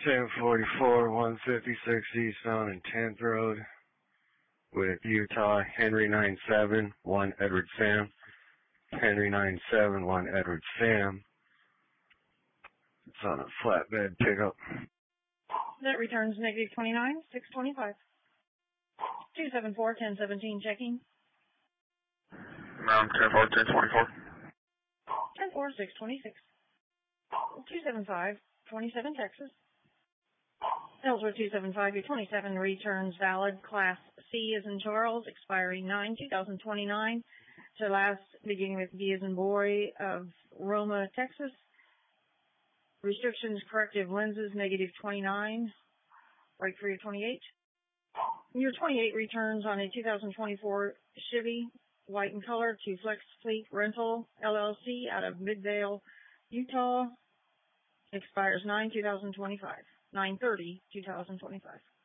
1044, 156 Eastbound and 10th Road with Utah, Henry 97, 1 Edward Sam. Henry 97, 1 Edward Sam. It's on a flatbed pickup. That returns negative 29, 625. 274, 1017 checking. 10-4, 1024. 10-4, 626. 275, 27 Texas. Ellsworth 275, your 27 returns valid. Class C as in Charles, expiring 9/2029. To last, beginning with B as in boy of Roma, Texas. Restrictions, corrective lenses, negative 29. Break for your 28. Your 28 returns on a 2024 Chevy, white in color, to Flex Fleet Rental, LLC, out of Midvale, Utah. Expires 9/2025. 9/30/2025.